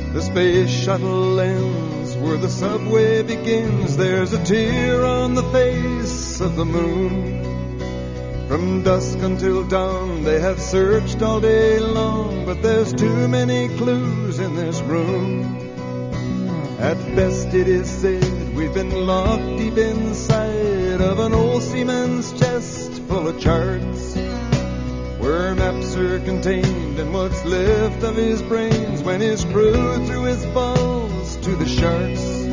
The space shuttle ends where the subway begins. There's a tear on the face of the moon. From dusk until dawn they have searched all day long, but there's too many clues in this room. At best it is said we've been locked deep inside of an old seaman's chest full of charts, where maps are contained and what's left of his brains when his crew threw his balls to the sharks.